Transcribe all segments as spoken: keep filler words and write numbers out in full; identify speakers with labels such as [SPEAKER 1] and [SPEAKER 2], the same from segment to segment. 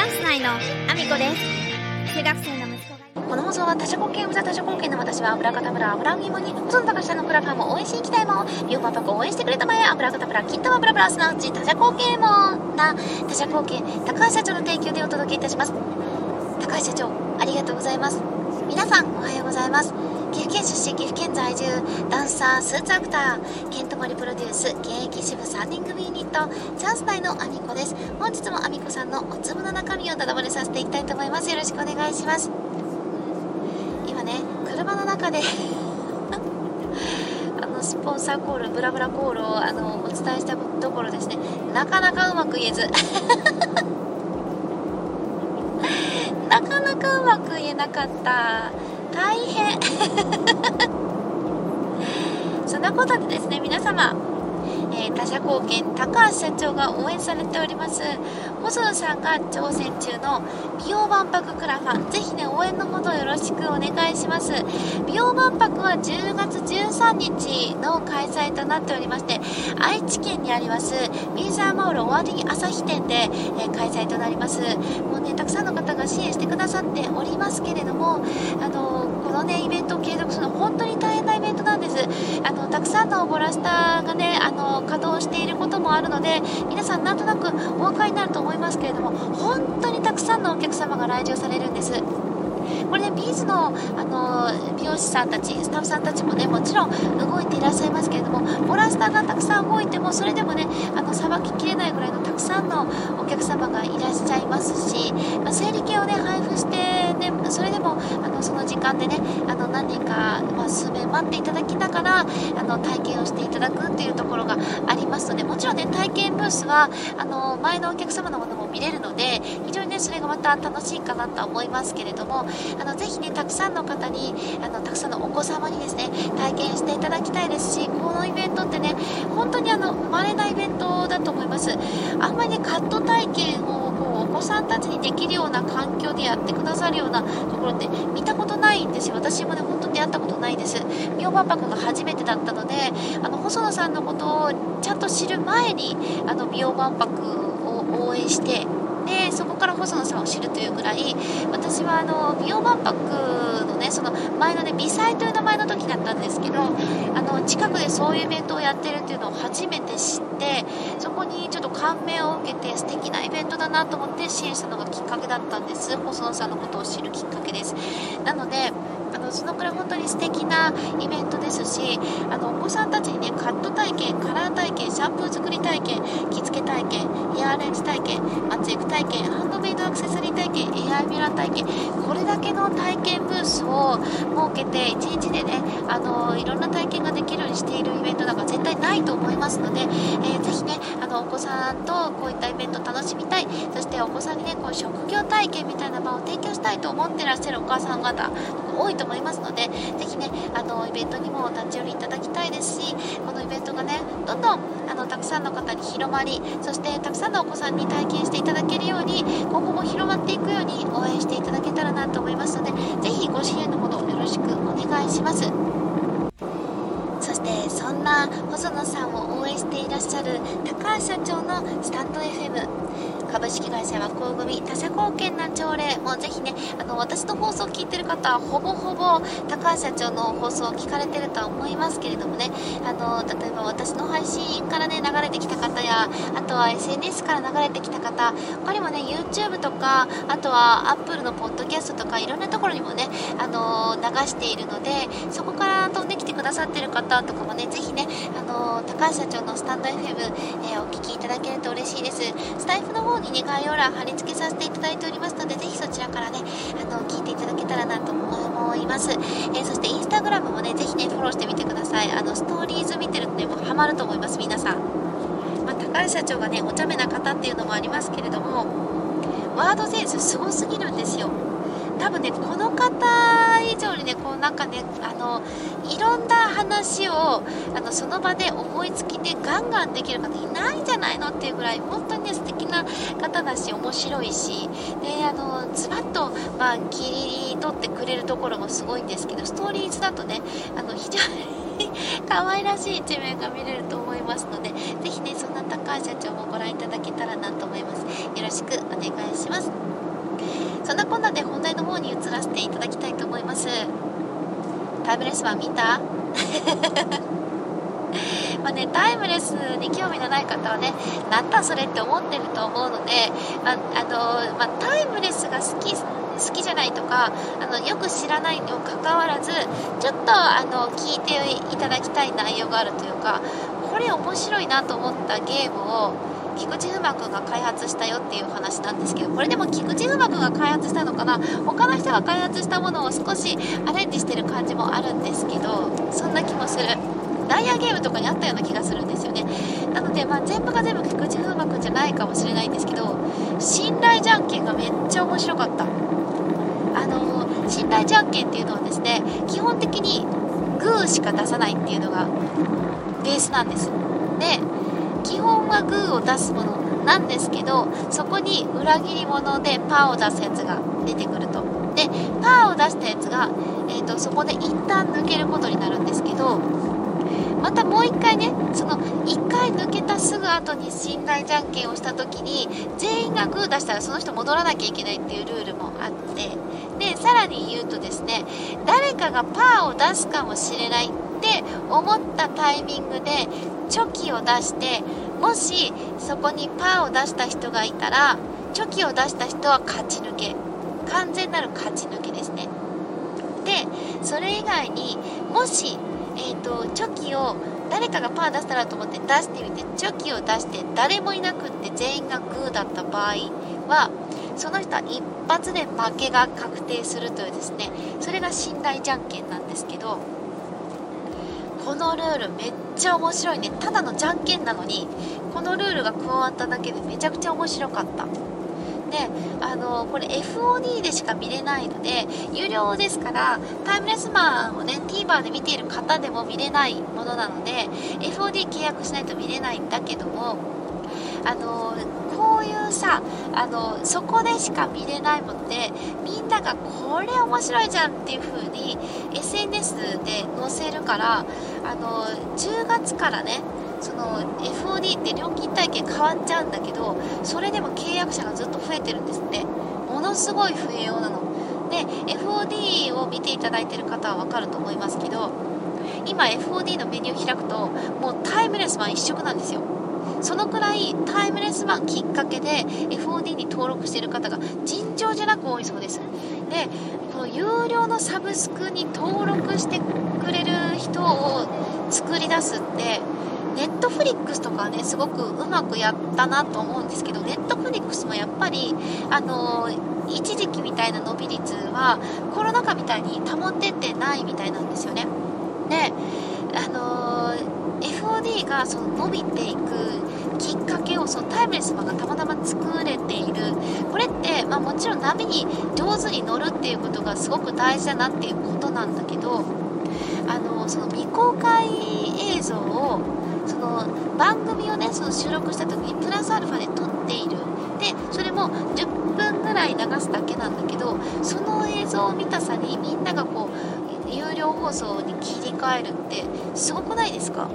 [SPEAKER 1] ャンス内のアミコです。中学生の息子が
[SPEAKER 2] この放送は他者貢献、無座他者貢献の私は油方村油ぎもにその高下のクラファンも応援しに行きたいもんビオパパコ応援してくれたまえ油方村金玉ブラブラすなうち他者貢献もな他者貢献高橋社長の提供でお届けいたします。高橋社長ありがとうございます。皆さんおはようございます。岐阜県出身岐阜県在住ダンサースーツアクターケントモリプロデュース現役支部さんにん組ユニットチャンス内のアミコです。本日もアミコさんのお粒の中身をただ漏れさせていきたいと思います。よろしくお願いします。今ね車の中であのスポンサーコールブラブラコールをあのお伝えしたところですね、なかなかうまく言えずなかなかうまく言えなかった。大変そんなことでですね、皆様、えー、他社貢献高橋社長が応援されております細野さんが挑戦中の美容万博クラファン、ぜひね応援のほどよろしくお願いします。美容万博はじゅうがつじゅうさんにちの開催となっておりまして、愛知県にありますミーザーモール終わり朝日店で、えー、開催となります。もうねたくさんの方が支援してくださっておりますけれども、あのー、このねイベントを継続するのは本当に大変なイベントなんです。あのたくさんのボラスタがねあの稼働していることもあるので、皆さんなんとなくお分かりになると思いますけれども、本当にたくさんのお客様が来場されるんです。これねビーズの、あの美容師さんたちスタッフさんたちもねもちろん動いていらっしゃいますけれども、ボラスタがたくさん動いてもそれでもねあのさばききれないぐらいのたくさんのお客様がいらっしゃいますし、まあ、整理券をね配布してね、それでもあのその時間でねあの何人か、まあ、数名待っていただきながらあの体験をしていただくっていうところがありますので、もちろんね体験ブースはあの前のお客様のものも見れるので非常にねそれがまた楽しいかなとは思いますけれども、あのぜひねたくさんの方にあのたくさんのお子様にですね体験していただきたいですし、このイベントってね本当にあの稀なイベントだと思います。あんまりねカット体験をこうお子さんたちにできるような環境でやってくださるようなところって見たことないんですよ。私もね本当に出会ったことないです。美容万博が初めてだったので、あの細野さんのことをちゃんと知る前にあの美容万博を応援してでそこから細野さんを知るというぐらい、私はあの美容万博のねその前のね美祭という名前の時だったんですけど、あの近くでそういうイベントをやってるっていうのを初めて知って、そこにちょっと感銘を受けて素敵なイベントだなと思って支援したのがきっかけだったんです。細野さんのことを知るきっかけです。なのであのそのくらい本当に素敵なイベントですし、あのお子さんたちにねカット体験、カラー体験、シャンプー作り体験、着付け体験、ヘアアレンジ体験、マッチエク体験、ハンドメイドアクセサリー体験、 エーアイ ミラー体験、これだけの体験ブースを設けていちにちでねあのいろんな体験ができるようにしているイベントなんか絶対ないと思いますので、えー、ぜひねあのお子さんとこういったイベントを楽しみたい、そしてお子さんにねこう職業体験みたいな場を提供したいと思ってらっしゃるお母さん方多いと思いますので、ぜひねあのイベントにも立ち寄りいただきたいですし、このイベントがねどんどんあのたくさんの方に広まり、そしてたくさんのお子さんに体験していただけるように今後も広まっていくように応援していただけたらなと思いますので、ぜひご支援のほどよろしくお願いします。そしてそんな細野さんを応援していらっしゃる高橋社長のスタンド エフエム株式会社和光組他社貢献な朝礼もぜひねあの私の放送を聞いてる方はほぼほぼ高橋社長の放送を聞かれてるとは思いますけれどもね、あの例えば私の配信からね流れてきた方や、あとは エスエヌエス から流れてきた方、他にもね YouTube とか、あとは Apple のポッドキャストとかいろんなところにもねあの流しているので、そこから飛んできてくださってる方とかもねぜひねあの高橋社長のスタンド エフエム、えー、お聞きいただけると嬉しいです。スタイフの方にね概要欄貼り付けさせていただいておりますので、ぜひそちらからねあの聞いていただけたらなと思います。えー、そしてインスタグラムもねぜひねフォローしてみてください。あのストーリーズ見てるとねもうハマると思います皆さん。まあ、高橋社長がねお茶目な方っていうのもありますけれども、ワードセンスすごすぎるんですよ。多分ねこの方以上にねこうなんかねあのいろんな話をあのその場で思いつきでガンガンできる方いないんじゃないのっていうぐらい本当にね素敵な方だし面白いし、であのズバッと、まあ、切り取ってくれるところもすごいんですけど、ストーリーズだとねあの非常に可愛らしい一面が見れると思いますので、ぜひねそんな高橋社長もご覧いただけたらなと思います。よろしくお願いします。そんなこんなで本題の方に移らせていただきたいと思います。タイムレスマン見たまあね、タイムレスに興味のない方はね、なんだそれって思ってると思うので、まああのまあ、タイムレスが好き好きじゃないとか、あのよく知らないにもかかわらず、ちょっとあの聞いていただきたい内容があるというか、これ面白いなと思ったゲームを菊池風磨くんが開発したよっていう話なんですけど、これでも菊池風磨くんが開発したのかな、他の人が開発したものを少しアレンジしてる感じもあるんですけど、そんな気もする。ダイヤゲームとかにあったような気がするんですよね。なので、まあ、全部が全部菊池風磨くんじゃないかもしれないんですけど、信頼じゃんけんがめっちゃ面白かった。あのー、信頼じゃんけんっていうのはですね、基本的にグーしか出さないっていうのがベースなんです。で、基本はグーを出すものなんですけど、そこに裏切り者でパーを出すやつが出てくると。で、パーを出したやつが、えーと、そこで一旦抜けることになるんですけど、またもう一回ね、その一回抜けたすぐ後に信頼じゃんけんをした時に、全員がグー出したらその人戻らなきゃいけないっていうルールもあって、でさらに言うとですね、誰かがパーを出すかもしれないって思ったタイミングでチョキを出して、もしそこにパーを出した人がいたら、チョキを出した人は勝ち抜け、完全なる勝ち抜けですね。でそれ以外に、もしえーと、チョキを誰かがパー出したらと思って出してみて、チョキを出して誰もいなくって全員がグーだった場合は、その人は一発で負けが確定するというですね、それが信頼じゃんけんなんですけど、このルールめっちゃ面白いね。ただのじゃんけんなのに、このルールが加わっただけでめちゃくちゃ面白かった。で、あのこれ エフオーディー でしか見れないので有料ですから、タイムレスマンをね TVer で見ている方でも見れないものなので エフオーディー 契約しないと見れないんだけども、あのこういうさ、あのそこでしか見れないもので、みんながこれ面白いじゃんっていう風に エスエヌエス で載せるから、あのじゅうがつからね、その エフオーディー って料金体系変わっちゃうんだけど、それでも契約者がずっと増えてるんですって。ものすごい増えようなので、 エフオーディー を見ていただいている方は分かると思いますけど、今 エフオーディー のメニュー開くともうタイムレスマン一色なんですよ。そのくらいタイムレスマンきっかけで エフオーディー に登録している方が尋常じゃなく多いそうです。で、この有料のサブスクに登録してくれる人を作り出すって、ネットフリックスとかはね、すごくうまくやったなと思うんですけど、ネットフリックスもやっぱり、あのー、一時期みたいな伸び率はコロナ禍みたいに保ててないみたいなんですよね。で、あのー、エフオーディー がその伸びていくきっかけをそのタイムレスマンがたまたま作れている。これって、まあ、もちろん波に上手に乗るっていうことがすごく大事だなっていうことなんだけど、あのー、その未公開映像をその番組をね、その収録した時にプラスアルファで撮っている。でそれもじゅっぷんぐらい流すだけなんだけど、その映像を見たさにみんながこう有料放送に切り替えるってすごくないですか？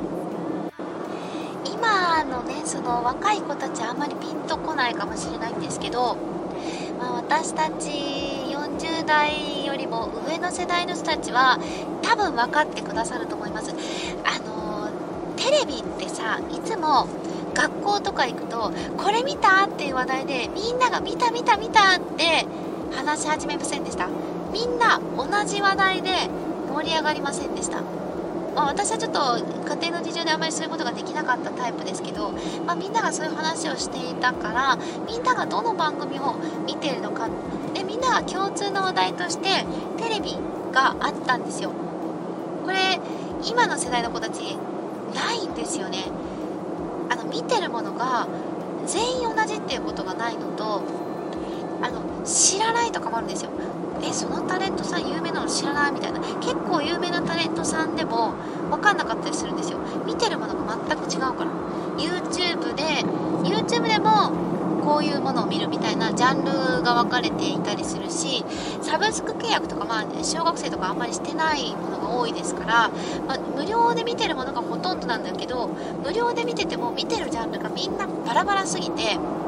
[SPEAKER 2] 今のね、その若い子たちあんまりピンとこないかもしれないんですけど、まあ、私たちよんじゅう代よりも上の世代の人たちは多分分かってくださると思います。あのテレビってさ、いつも学校とか行くとこれ見たっていう話題でみんなが見た見た見たって話し始めませんでした？みんな同じ話題で盛り上がりませんでした？まあ、私はちょっと家庭の事情であまりそういうことができなかったタイプですけど、まあ、みんながそういう話をしていたから、みんながどの番組を見ているのかで、みんなが共通の話題としてテレビがあったんですよ。これ今の世代の子たちないんですよね。あの見てるものが全員同じっていうことがないのと、あの知らないとかもあるんですよ。え、そのタレントさん有名なの知らないみたいな、結構有名なタレントさんでも分かんなかったりするんですよ。見てるものが全く違うから。 YouTube で YouTube でもこういうものを見るみたいなジャンルが分かれていたりするし、サブスク契約とか、まあ、ね、小学生とかあんまりしてないものが多いですから、まあ、無料で見てるものがほとんどなんだけど、無料で見てても見てるジャンルがみんなバラバラすぎて、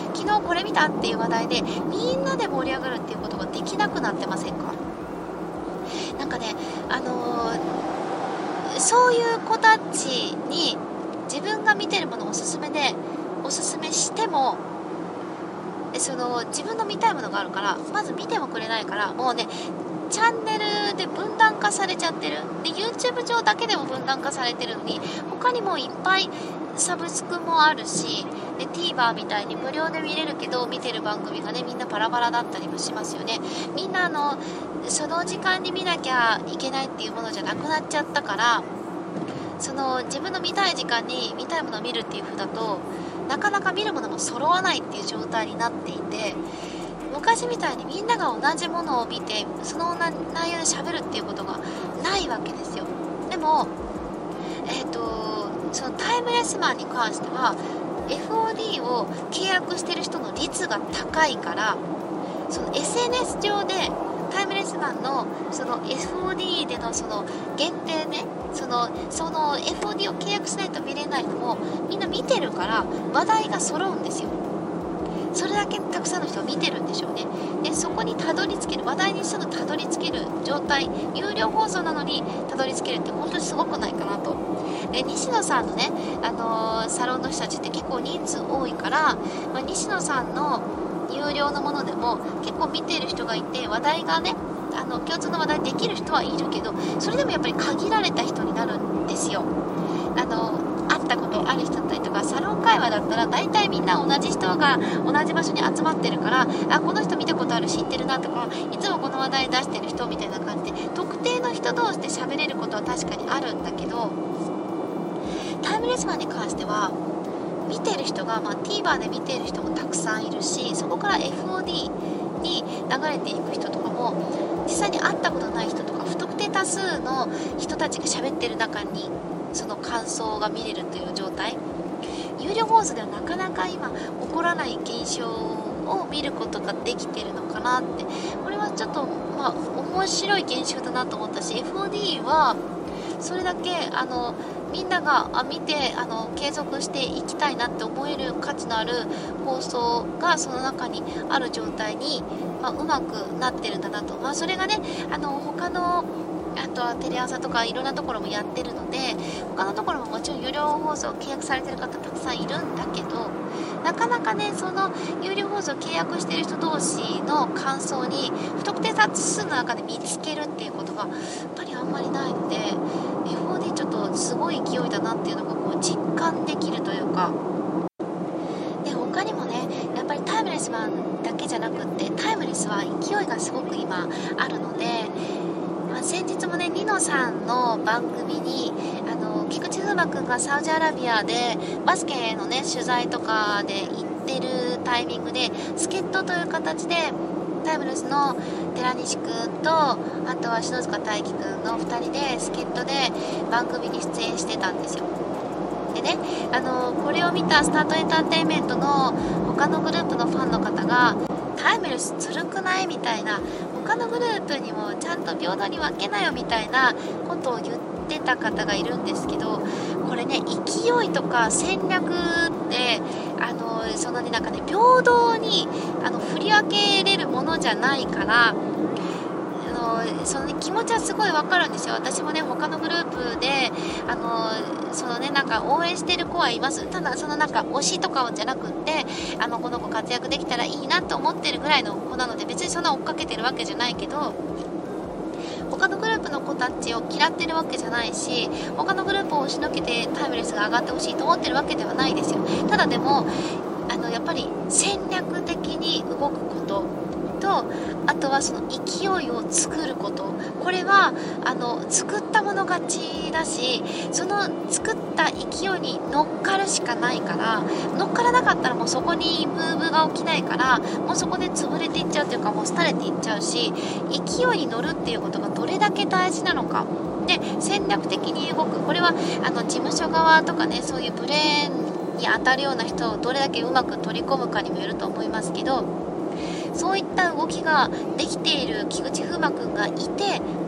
[SPEAKER 2] 昨日これ見たっていう話題でみんなで盛り上がるっていうことができなくなってませんか？なんかね、あのー、そういう子たちに自分が見てるものをおすすめでおすすめしても、その自分の見たいものがあるからまず見てもくれないから、もうねチャンネルで分断化されちゃってる。で YouTube 上だけでも分断化されてるのに、他にもいっぱいサブスクもあるし、で TVer みたいに無料で見れるけど見てる番組がねみんなバラバラだったりもしますよね。みんなあのその時間に見なきゃいけないっていうものじゃなくなっちゃったから、その自分の見たい時間に見たいものを見るっていう風だとなかなか見るものも揃わないっていう状態になっていて、昔みたいにみんなが同じものを見てその内容で喋るっていうことがないわけですよ。でもえっとそのタイムレスマンに関しては エフオーディー を契約してる人の率が高いから、その エスエヌエス 上でタイムレスマンのその エフオーディー でのその限定ね、そのその エフオーディー を契約しないと見れないのもみんな見てるから話題が揃うんですよ。それだけたくさんの人が見てるんでしょうね。でそこにたどり着ける、話題にすぐたどり着ける状態、有料放送なのにたどり着けるって本当にすごくないかなと。で西野さんのね、あのー、サロンの人たちって結構人数多いから、まあ、西野さんの有料のものでも結構見ている人がいて、話題がねあの共通の話題できる人はいるけど、それでもやっぱり限られた人になるんですよ。あの会ったことある人だったりとか、サロン会話だったら大体みんな同じ人が同じ場所に集まってるから、あこの人見たことある、知ってるなとか、いつもこの話題出してる人みたいな感じで特定の人同士で喋れることは確かにあるんだけど、タイムレスマンに関しては見てる人が、まあ、TVer で見てる人もたくさんいるし、そこから エフオーディー に流れていく人とかも実際に会ったことない人とか不特定多数の人たちが喋ってる中にその感想が見れるという状態、有料放送ではなかなか今起こらない現象を見ることができてるのかなって、これはちょっとまあ面白い現象だなと思ったし、 エフオーディー はそれだけあのみんながあ見てあの継続していきたいなって思える価値のある放送がその中にある状態に、まあ、うまくなってるんだなと。まあ、それがねあの他のあとはテレ朝とかいろんなところもやってるので、他のところももちろん有料放送契約されてる方たくさんいるんだけど、なかなかねその有料放送契約してる人同士の感想に不特定多数の中で見つけるっていうことがやっぱりあんまりないので、 エフオーディー ちょっとすごい勢いだなっていうのがこう実感できるというか。で他にもねやっぱりタイムレスマンだけじゃなくって、タイムレスは勢いがすごく今あるので、まあ、先日もねニノさんの番組にあの菊池風磨くんがサウジアラビアでバスケのね取材とかで行ってるタイミングで助っ人という形でタイムレスの寺西くんとあとは篠塚大輝くんのふたりで助っ人で番組に出演してたんですよ。でねあのこれを見たスタートエンターテインメントの他のグループのファンの方が、タイムレスずるくないみたいな、他のグループにもちゃんと平等に分けなよみたいなことを言ってた方がいるんですけど、これね勢いとか戦略ってあのそのねなんかね平等にあの振り分けれるものじゃないから、あのその、ね、気持ちはすごい分かるんですよ。私もね他のグループであのそのねなんか応援してる子はいます。ただそのなんか推しとかじゃなくってあのこの子活躍できたらいいなと思ってるぐらいの子なので、別にそんな追っかけてるわけじゃないけど、他のグループの子たちを嫌ってるわけじゃないし、他のグループを押しのけてタイムレスが上がってほしいと思ってるわけではないですよ。ただでもあのやっぱり戦略的に動くことと、あとはその勢いを作ること、これはあの作ったもの勝ちだし、その作った勢いに乗っかるしかないから、乗っからなかったらもうそこにムーブが起きないから、もうそこで潰れていっちゃうというか、もう廃れていっちゃうし、勢いに乗るっていうことがどれだけ大事なのかで、戦略的に動く、これはあの事務所側とかね、そういうブレーンに当たるような人をどれだけうまく取り込むかにもよると思いますけど、そういった動きができている菊池風磨くんがいて、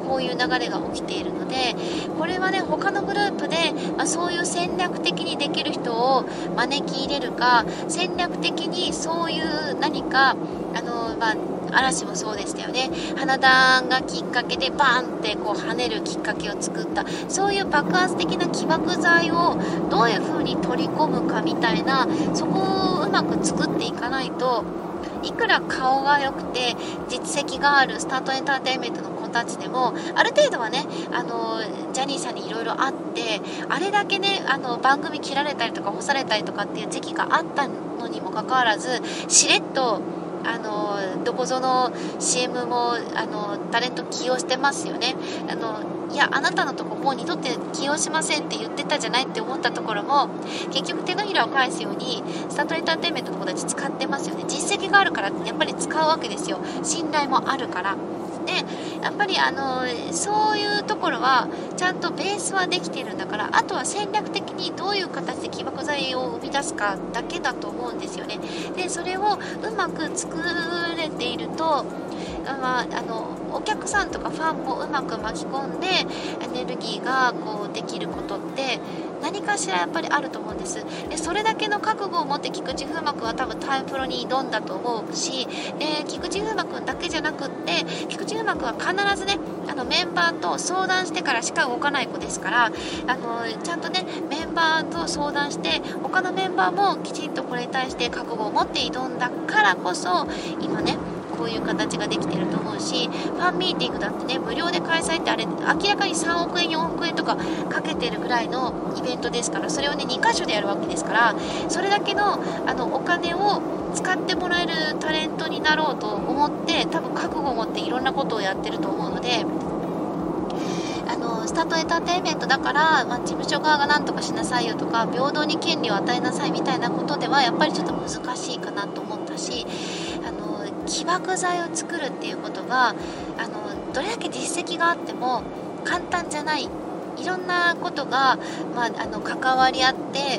[SPEAKER 2] こういう流れが起きているので、これはね他のグループで、まあ、そういう戦略的にできる人を招き入れるか、戦略的にそういう何かあの、まあ、嵐もそうでしたよね。花壇がきっかけでバーンってこう跳ねるきっかけを作った、そういう爆発的な起爆剤をどういう風に取り込むかみたいな、そこをうまく作っていかないと、いくら顔が良くて実績があるスタートエンターテインメントの子たちでも、ある程度はねあのジャニーさんにいろいろあって、あれだけねあの番組切られたりとか干されたりとかっていう時期があったのにもかかわらず、しれっとあのどこぞの シーエム もあのタレント起用してますよね。あのいやあなたのとこもう二度と起用しませんって言ってたじゃないって思ったところも、結局手のひらを返すようにスタートエンターテインメントの子たち使ってますよね。実績があるからやっぱり使うわけですよ。信頼もあるから。でやっぱりあのそういうところはちゃんとベースはできているんだから、あとは戦略的にどういう形で起爆剤を生み出すかだけだと思うんですよね。でそれをうまく作れていると、まあ、あのお客さんとかファンもうまく巻き込んでエネルギーがこうできることって何かしらやっぱりあると思うんです。でそれだけの覚悟を持って菊池風磨くんは多分タイプロに挑んだと思うし、で菊池風磨くんだけじゃなくって、菊池風磨くんは必ずねあのメンバーと相談してからしか動かない子ですから、あのちゃんとねメンバーと相談して他のメンバーもきちんとこれに対して覚悟を持って挑んだからこそ今ねこういう形ができてると思うし、ファンミーティングだってね無料で開催って、あれ明らかにさんおくえんよんおくえんとかかけてるぐらいのイベントですから、それをねにかしょでやるわけですから、それだけのあのお金を使ってもらえるタレントになろうと思って多分覚悟を持っていろんなことをやってると思うので、あのスタートエンターテインメントだから、まあ、事務所側が何とかしなさいよとか平等に権利を与えなさいみたいなことではやっぱりちょっと難しいかなと思ったし、あの起爆剤を作るっていうことがあのどれだけ実績があっても簡単じゃない。いろんなことが、まあ、あの関わり合って、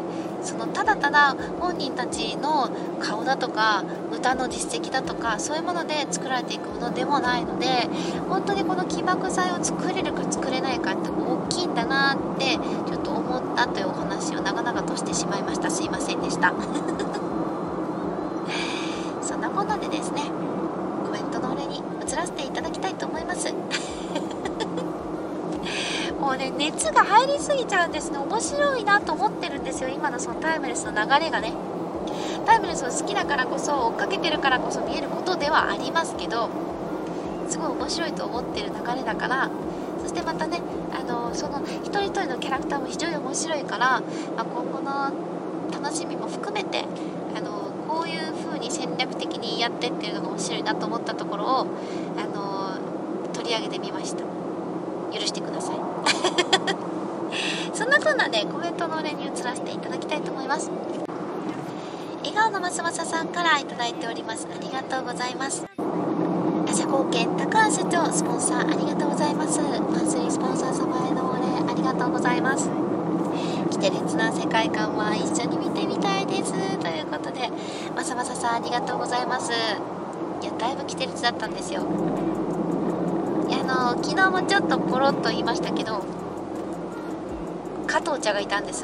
[SPEAKER 2] そのただただ本人たちの顔だとか歌の実績だとかそういうもので作られていくものでもないので、本当にこの起爆剤を作れるか作れないかって大きいんだなってちょっと思ったというお話を長々としてしまいました。すいませんでしたそんなこんなでですね、コメントのお礼に移らせていただきたいと思いますもうね熱が入りすぎちゃうんですね。面白いなと思ってるんですよ、今のそのタイムレスの流れがね。タイムレスを好きだからこそ、追っかけてるからこそ見えることではありますけど、すごい面白いと思ってる流れだから、そしてまたねあのその一人一人のキャラクターも非常に面白いから、まあ、今後の楽しみも含めてあのこういう風に戦略的にやってっていうのが面白いなと思ったところをあの取り上げてみました。許してくださいそんなこんなでコメントのお礼に移らせていただきたいと思います。笑顔のますまささんからいただいております。ありがとうございます。他社貢献高橋社長スポンサーありがとうございます。マンスリースポンサー様へのお礼ありがとうございます。キテレツな世界観は一緒に見てみたいですということで、まさまささんありがとうございます。いやだいぶキテレツだったんですよ。いやあの昨日もちょっとポロッと言いましたけど、加藤茶がいたんです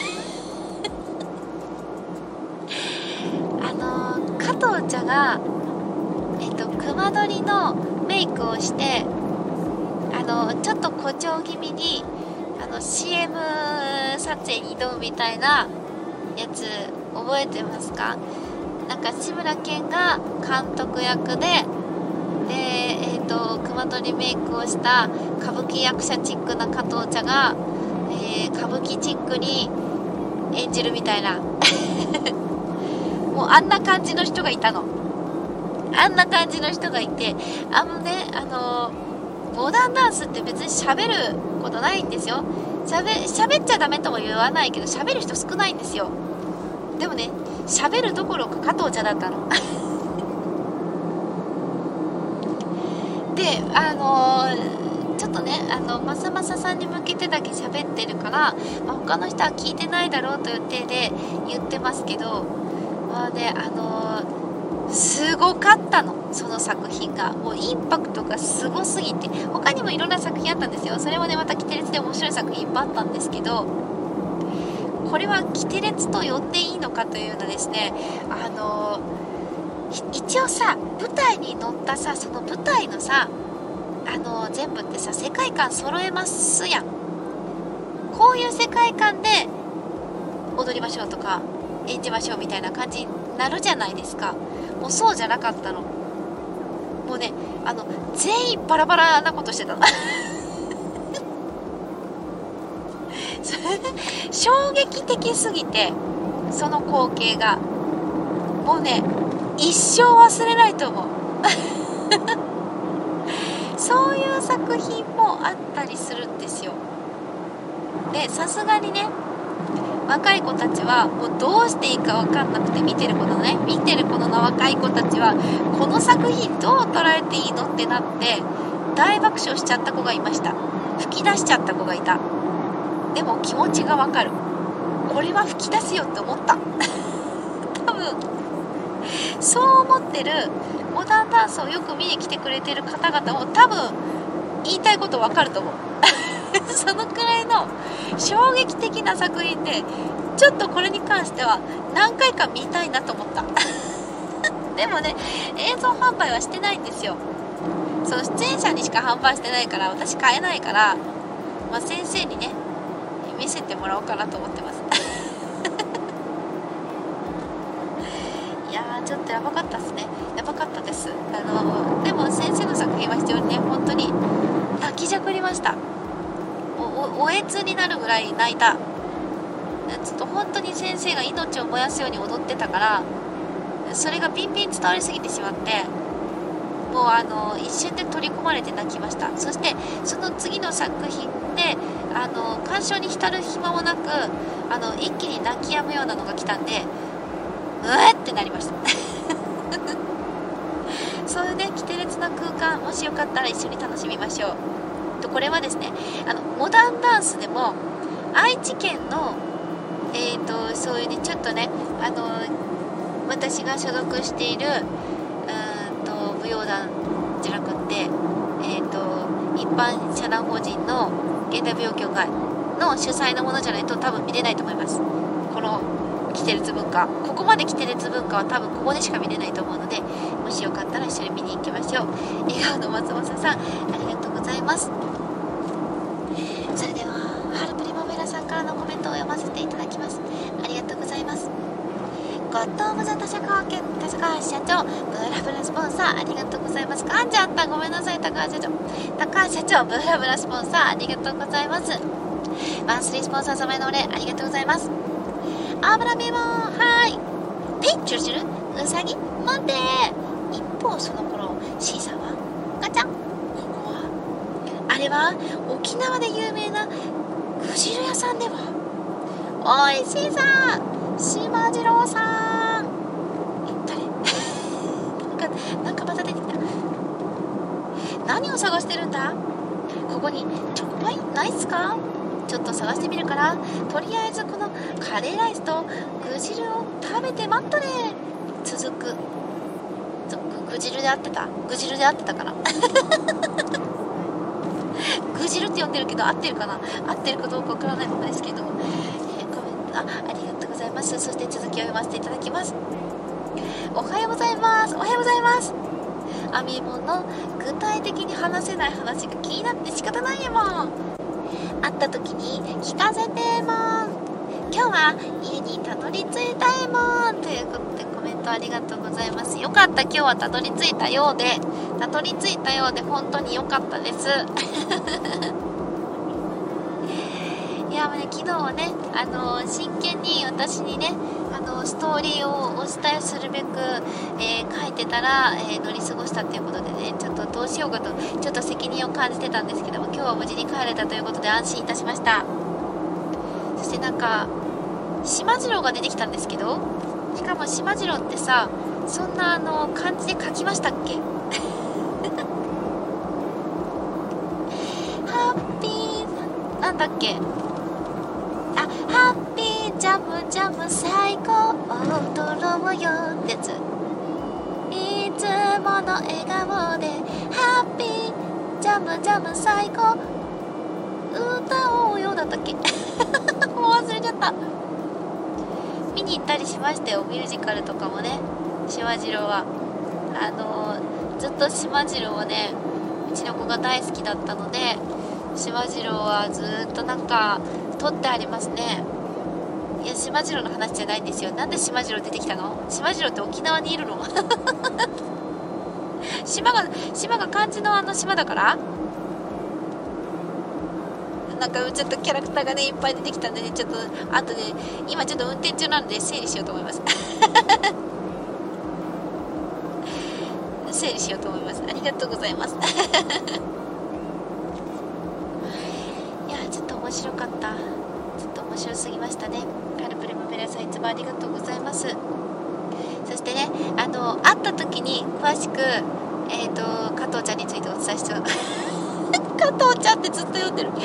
[SPEAKER 2] あの加藤茶がえっと熊取りのメイクをして、あのちょっと誇張気味にあの シーエム 撮影に挑むみたいなやつ覚えてますか？なんか志村けんが監督役でで、えー、と熊取メイクをした歌舞伎役者チックな加藤茶が、えー、歌舞伎チックに演じるみたいなもうあんな感じの人がいたの。あんな感じの人がいて、あのねあのモダンダンスって別に喋ることないんですよ。喋喋っちゃダメとも言わないけど喋る人少ないんですよ。でもね喋るどころか加藤茶だったのであのー、ちょっとねあのまさまささんに向けてだけ喋ってるから、まあ、他の人は聞いてないだろうという体で言ってますけど、まあねあのー、すごかったの。 その作品がもうインパクトがすごすぎて、他にもいろんな作品あったんですよ。それもねまたキテレツで面白い作品いっぱいあったんですけど、これはキテレツと呼んでいいのかというようなですね、あの一応さ舞台に乗ったさ、その舞台のさあの全部ってさ世界観揃えますやん。こういう世界観で踊りましょうとか演じましょうみたいな感じになるじゃないですか。もうそうじゃなかったの。もうねあの全員バラバラなことしてたの衝撃的すぎて、その光景がもうね一生忘れないと思うそういう作品もあったりするんですよ。でさすがにね若い子たちはもうどうしていいか分かんなくて、見てる子のね見てる子の若い子たちはこの作品どう捉えていいのってなって大爆笑しちゃった子がいました。吹き出しちゃった子がいた。でも気持ちが分かる。これは吹き出すよって思った多分そう思ってるモダンダンスをよく見に来てくれてる方々も多分言いたいこと分かると思うそのくらいの衝撃的な作品で、ちょっとこれに関しては何回か見たいなと思ったでもね映像販売はしてないんですよ。その出演者にしか販売してないから私買えないから、まあ、先生にね見せてもらおうかなと思ってますいやーちょっとやばかったですね。やばかったです。あのでも先生の作品は非常にね本当に泣きじゃくりました。お, お, おえつになるぐらい泣いた。ちょっと本当に先生が命を燃やすように踊ってたから、それがビンビン伝わりすぎてしまって、もうあの一瞬で取り込まれて泣きました。そしてその次の作品であの鑑賞に浸る暇もなく、あの一気に泣き止むようなのが来たんで、うえってなりましたそういうねキテレツな空間、もしよかったら一緒に楽しみましょう。とこれはですねあのモダンダンスでも愛知県のえーとそういうねちょっとねあの私が所属しているうーんと舞踊団じゃなくってえーと一般社団法人の現代舞踊協会の主催のものじゃないと多分見れないと思います。このキテレツ文化、ここまでキテレツ文化は多分ここでしか見れないと思うので、もしよかったら一緒に見に行きましょう。笑顔の松本さんありがとうございます。それではハルプリマベラさんからのコメントを読ませていただきます。ありがとうございます。ゴッドオブザ他社高橋高橋社長、ブーラブラスポンサーありがとうございます。噛んじゃった、ごめんなさい。高橋社長高橋社長ブーラブラスポンサーありがとうございます。マンスリースポンサー様へのお礼ありがとうございます。アブラビモンはーいペイチュルチュルウサギ待って一方その頃 C さんはガチャ、ここはあれは沖縄で有名なぐじる屋さんでは。おい C さん島次郎さんえ誰なんかなんかまた出てきた。何を探してるんだ。ここに直売ないっすか。ちょっと探してみるから、とりあえずこのカレーライスと具汁を食べて待っとれ。続く具汁で合ってた具汁で合ってたかな具汁って呼んでるけど合ってるかな、合ってるかどうかわからないんですけど、えー、コメント あ, ありがとうございます。そして続きを読ませていただきます。おはようございます。おはようございます。アミエモンの具体的に話せない話が気になって仕方ないやもん。会った時に聞かせてもん。今日は家にたどり着いたえもんということでコメントありがとうございます。よかった、今日はたどり着いたようでたどり着いたようで本当によかったですいやもうね昨日はねあの真剣に私にねあのストーリーをお伝えするべく、えー、書いてたら、えー、乗り過ごしたということでね、ちょっとどうしようかとちょっと責任を感じてたんですけども、今日は無事に帰れたということで安心いたしました。そしてなんか島次郎が出てきたんですけど、しかも島次郎ってさそんなあの漢字で書きましたっけハッピーなんだっけ、あ、ハッピージャムジャム最高踊ろうよってやつ。いつ供の笑顔でハッピージャムジャム最高歌おうよだったっけもう忘れちゃった。見に行ったりしましたよ、ミュージカルとかもね。しまじろうはあのー、ずっとしまじろうはねうちの子が大好きだったので、しまじろうはずっとなんか撮ってありますね。いや、しまじろうの話じゃないんですよ。なんでしまじろう出てきたの？しまじろうって沖縄にいるの島が島が漢字のあの島だから。なんかちょっとキャラクターがねいっぱい出てきたんでね、ちょっと後で今ちょっと運転中なので整理しようと思います整理しようと思います。ありがとうございますいやちょっと面白かった。ちょっと面白すぎましたね。カルプレムベラさんいつもありがとうございます。そしてね、あの会った時に詳しくえっ、ー、と加藤ちゃんについてお伝えして加藤ちゃんってずっと読んでる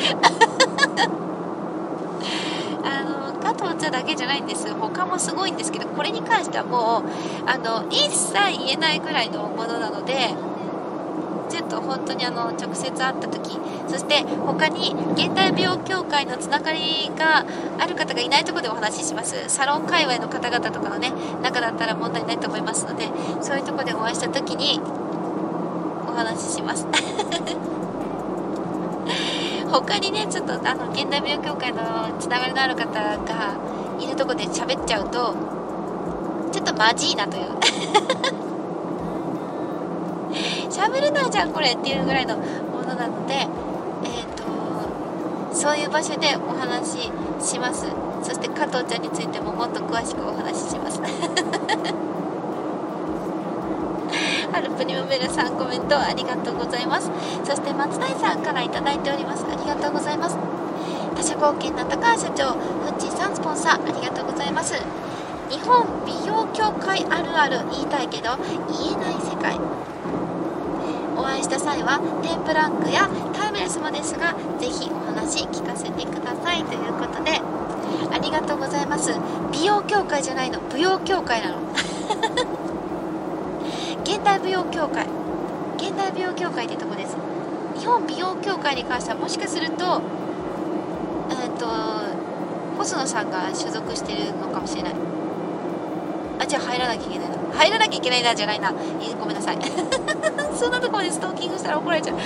[SPEAKER 2] あの加藤ちゃんだけじゃないんです。他もすごいんですけど、これに関してはもうあの一切言えないぐらいのものなので、ちょっと本当にあの直接会った時、そして他に現代美容協会のつながりがある方がいないところでお話しします。サロン界隈の方々とかのね中だったら問題ないと思いますので、そういうところでお会いした時にお話しします他にねちょっとあの現代美容協会のつながりのある方がいるところで喋っちゃうとちょっとマジいなという喋れないじゃんこれっていうぐらいのものなので、えーとそういう場所でお話しします。そして加藤ちゃんについてももっと詳しくお話ししますアルプニムベルさんコメントありがとうございます。そして松谷さんからいただいております。ありがとうございます。他社貢献の高橋社長、フッチーさんスポンサーありがとうございます。日本美容協会あるある言いたいけど言えない世界。お会いした際はテンプランクやタイムレスもですが、ぜひお話聞かせてくださいということでありがとうございます。美容協会じゃないの、舞踊協会なの現代舞踊協会現代美容協会ってとこです。日本美容協会に関してはもしかするとえっと細野さんが所属してるのかもしれない。あ、じゃあ入らなきゃいけないな入らなきゃいけないなじゃないな、えー、ごめんなさいそんなところでストーキングしたら怒られちゃう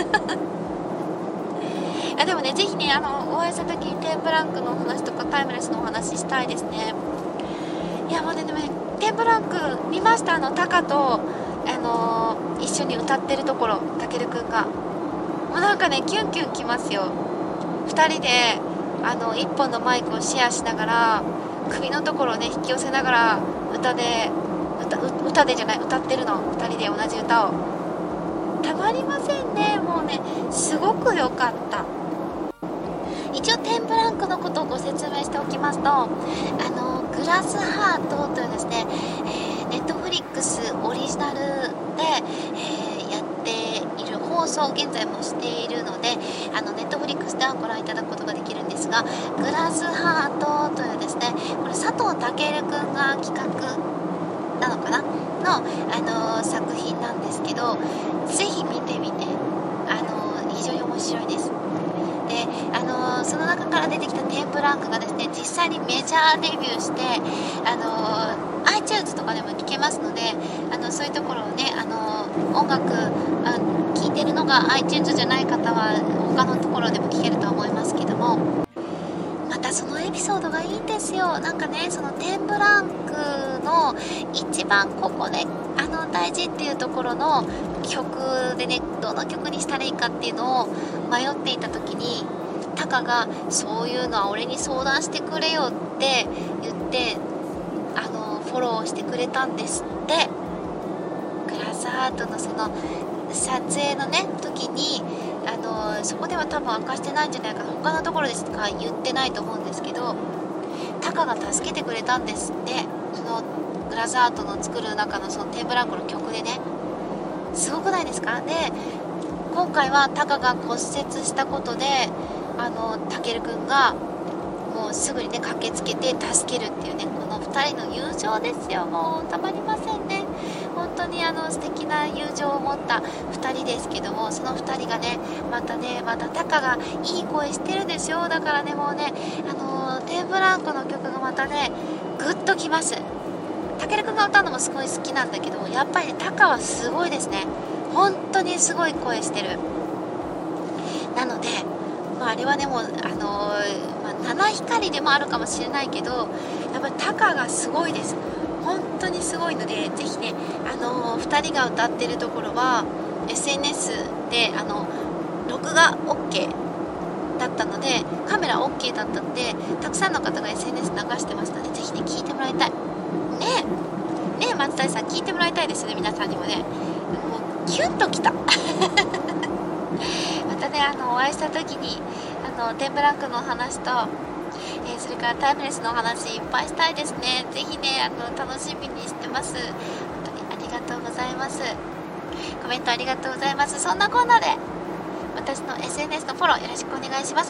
[SPEAKER 2] あでもね、ぜひねあのお会いした時にテンプランクのお話とかタイムレスのお話したいですね。いやもうね、でもねテンプランク見ました。あのタカと、あのー、一緒に歌ってるところ、たけるくんがもうなんかねキュンキュンきますよ。ふたりであのいっぽんのマイクをシェアしながら首のところをね引き寄せながら歌で 歌, 歌でじゃない歌ってるの、ふたりで同じ歌を。たまりませんね。もうねすごく良かった。一応テンプランクのことをご説明しておきますと、あのグラスハートというですね、えー、ネットフリックスオリジナルで、えー、やっている放送現在もしているので、あのネットフリックスではご覧いただくことができるんですが、グラスハートというですね、これ佐藤健くんが企画なのかなの、あのー、作品なんですけど、ぜひ見てみて、あのー、非常に面白いです。で、あのー、その中から出てきたテンプランクがですね、実際にメジャーデビューして、あのー、iTunes とかでも聴けますので、あのそういうところをね、あのー、音楽あ聴いてるのが iTunes じゃない方は他のところでも聴けると思いますけども、またそのエピソードがいいんですよ。なんかね、そのテンプランクの一番ここであの大事っていうところの曲でね、どの曲にしたらいいかっていうのを迷っていた時に、タカがそういうのは俺に相談してくれよって言ってあのフォローしてくれたんですって。グラスハートのその撮影のね時に、あのそこでは多分明かしてないんじゃないかな、他のところでしか言ってないと思うんですけど、タカが助けてくれたんですって。そのグラスハートの作る中のそのテンプランクの曲でね、すごくないですか。で今回はタカが骨折したことで、あのタケルくんがもうすぐにね駆けつけて助けるっていうね、このふたりの友情ですよ。もうたまりませんね。本当にあの素敵な友情を持ったふたりですけども、そのふたりがねまたねまたタカがいい声してるんですよ。だからねもうねあのー、テンブランコの曲がまたねグッときます。たけるくんが歌うのもすごい好きなんだけど、やっぱりねタカはすごいですね。本当にすごい声してる。なので、まあ、あれはねもうあのーまあ、七光でもあるかもしれないけど、やっぱりタカがすごいです。本当にすごいので、ぜひね、あのー、ふたりが歌ってるところは エスエヌエス であの録画 OK だったので、カメラ OK だったので、たくさんの方が エスエヌエス 流してましたので、ぜひね聞いてもらいたいねえねえ松谷さん、聞いてもらいたいですね。皆さんにもね、もうキュンときたまたねあのお会いした時にあのテンブランクの話と、えー、それからタイムレスの話いっぱいしたいですね。ぜひねあの楽しみにしてます。本当にありがとうございます。コメントありがとうございます。そんなコーナーで私の エスエヌエス のフォローよろしくお願いします。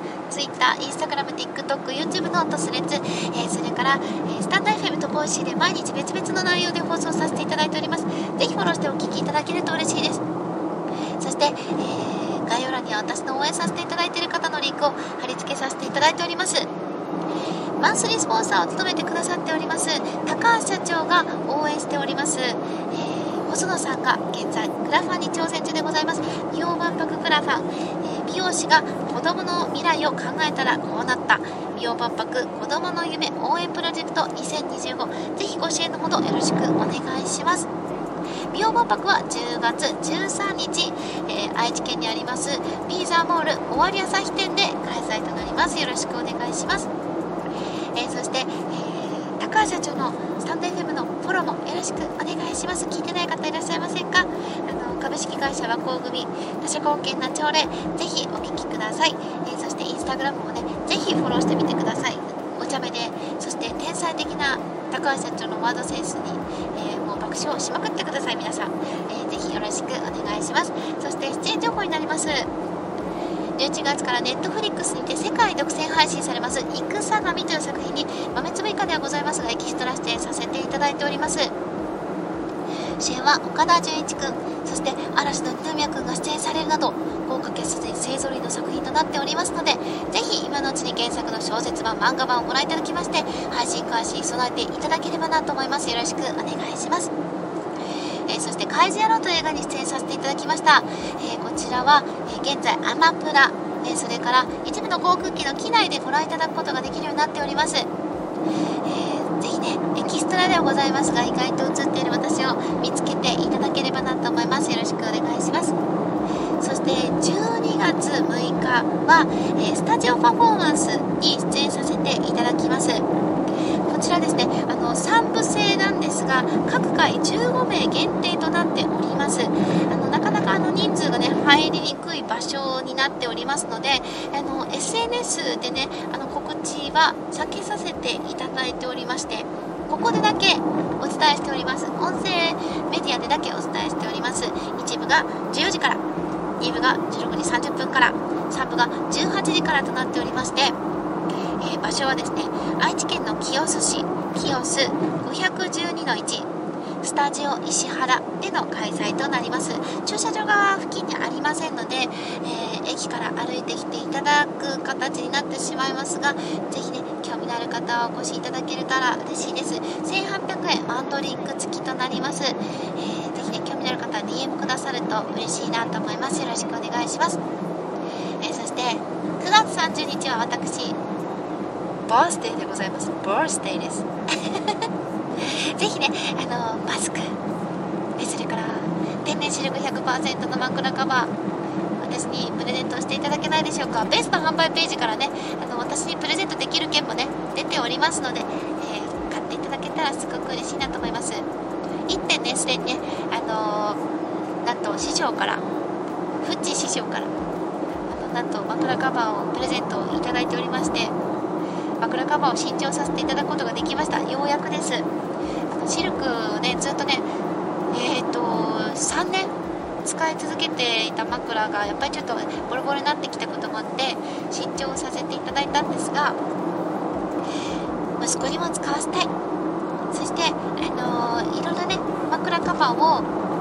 [SPEAKER 2] Twitter、Instagram、TikTok、YouTube ノート、スレッズ、えー、それから、えー、スタンド エフエム とボイシーで毎日別々の内容で放送させていただいております。ぜひフォローしてお聞きいただけると嬉しいです。そして、えー、概要欄には私の応援させていただいている方のリンクを貼り付けさせていただいております。マンスリースポンサーを務めてくださっております高橋社長が応援しております、えー、細野さんが現在クラファンに挑戦中でございます。美容万博クラファン、えー、美容師が子供の未来を考えたらこうなった、美容万博子供の夢応援プロジェクトにせんにじゅうご、ぜひご支援のほどよろしくお願いします。美容万博はじゅうがつじゅうさんにち、えー、愛知県にありますビーザーモール終わり朝日店で開催となります。よろしくお願いします。えー、そして、えー、高橋社長のスタンド エフエム のフォローもよろしくお願いします。聞いてない方いらっしゃいませんか？あの株式会社和光組他社貢献な朝礼、ぜひお聞きください。えー、そしてインスタグラムもねぜひフォローしてみてください。お茶目でそして天才的な高橋社長のワードセンスに、えー、もう爆笑しまくってください皆さん、えー、ぜひよろしくお願いします。そして出演情報になります。じゅういちがつからネットフリックスにて世界独占配信されます戦神という作品に豆粒以下ではございますがエキストラ出演させていただいております。主演は岡田准一くん、そして嵐の二宮くんが出演されるなど豪華キャスト勢ぞろいの作品となっておりますので、ぜひ今のうちに原作の小説版漫画版をご覧いただきまして配信開始に備えていただければなと思います。よろしくお願いします。えー、そして怪獣野郎という映画に出演させていただきました。えー、こちらは、えー、現在アマプラ、えー、それから一部の航空機の機内でご覧いただくことができるようになっております。えー、ぜひねエキストラではございますが意外と映っている私を見つけていただければなと思います。よろしくお願いします。そしてじゅうにがつむいかは、えー、スタジオパフォーマンスに出演させていただきます。こちらですねあのさんぶ制なんですが各回じゅうごめい限定となっております。あのなかなかあの人数がね入りにくい場所になっておりますので、あの エスエヌエス でねあの告知は避けさせていただいておりまして、ここでだけお伝えしております。音声メディアでだけお伝えしております。一部がじゅうよじから、にぶがじゅうろくじさんじゅっぷんから、さんぶがじゅうはちじからとなっておりまして、えー、場所はですね愛知県の清須市清須 ごひゃくじゅうにのいち スタジオ石原での開催となります。駐車場が付近にありませんので、えー、駅から歩いてきていただく形になってしまいますが、ぜひね興味のある方はお越しいただけたら嬉しいです。せんはっぴゃくえんワンドリンク付きとなります。えー、ぜひね興味のある方は ディーエム くださると嬉しいなと思います。よろしくお願いします。えー、そしてくがつさんじゅうにちは私バースデーでございます。バースデーですぜひねあのマスク、それから天然シルク ひゃくパーセント の枕カバー私にプレゼントしていただけないでしょうか。ベースの販売ページからねあの私にプレゼントできる券もね出ておりますので、えー、買っていただけたらすごく嬉しいなと思います。いってんねすでにねあのー、なんと師匠からフッチ師匠からあのなんと枕カバーをプレゼントいただいておりまして、枕カバーを新調させていただくことができました。ようやくです。あのシルクをねずっとねえっとさんねん使い続けていた枕がやっぱりちょっとボロボロになってきたこともあって新調させていただいたんですが、息子にも使わせたい。そしてあのー、いろいろね枕カバーを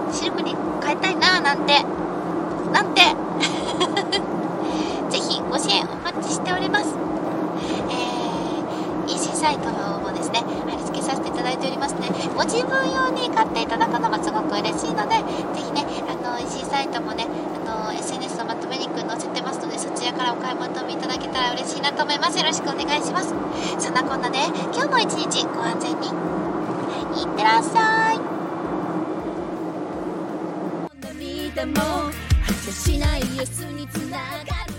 [SPEAKER 2] シルクに変えたいななんてなんてぜひご支援お待ちしております。えー、イーシー サイトもですね貼り付けさせていただいておりますね。ご自分用に買っていただくのもすごく嬉しいので、ぜひねあの イーシー サイトもねあの エスエヌエス のまとめリンク載せてますので、そちらからお買い求めいただけたら嬉しいなと思います。よろしくお願いします。そんなこんなで今日も一日ご安全にいってらっしゃい。
[SPEAKER 1] でも果てしない明日につながる